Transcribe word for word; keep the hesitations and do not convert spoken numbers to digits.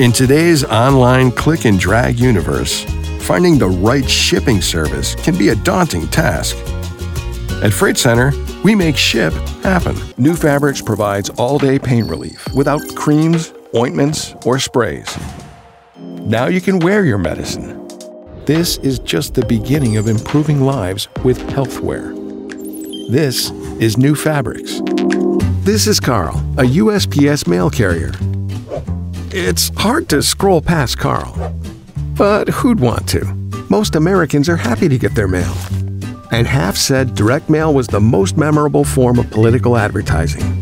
In today's online click and drag universe, finding the right shipping service can be a daunting task. At Freight Center, we make ship happen. New Fabrics provides all-day pain relief without creams, ointments, or sprays. Now you can wear your medicine. This is just the beginning of improving lives with healthwear. This is New Fabrics. This is Carl, a U S P S mail carrier. It's hard to scroll past Carl, but who'd want to? Most Americans are happy to get their mail. And half said direct mail was the most memorable form of political advertising.